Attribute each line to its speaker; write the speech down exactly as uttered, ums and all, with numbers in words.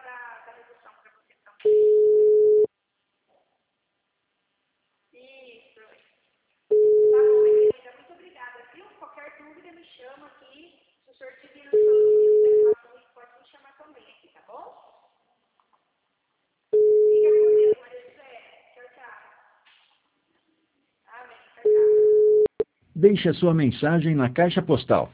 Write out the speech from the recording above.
Speaker 1: da, da redução para você também. Isso. Tá bom, minha querida. Muito obrigada, viu? Qualquer dúvida me chama aqui. Se o senhor te vir nos Estados Unidos, da relação, pode me chamar também aqui, tá bom? Fica com Deus, Maria José. Tchau, tchau. Amém. Tchau, tchau.
Speaker 2: Deixe a sua mensagem na caixa postal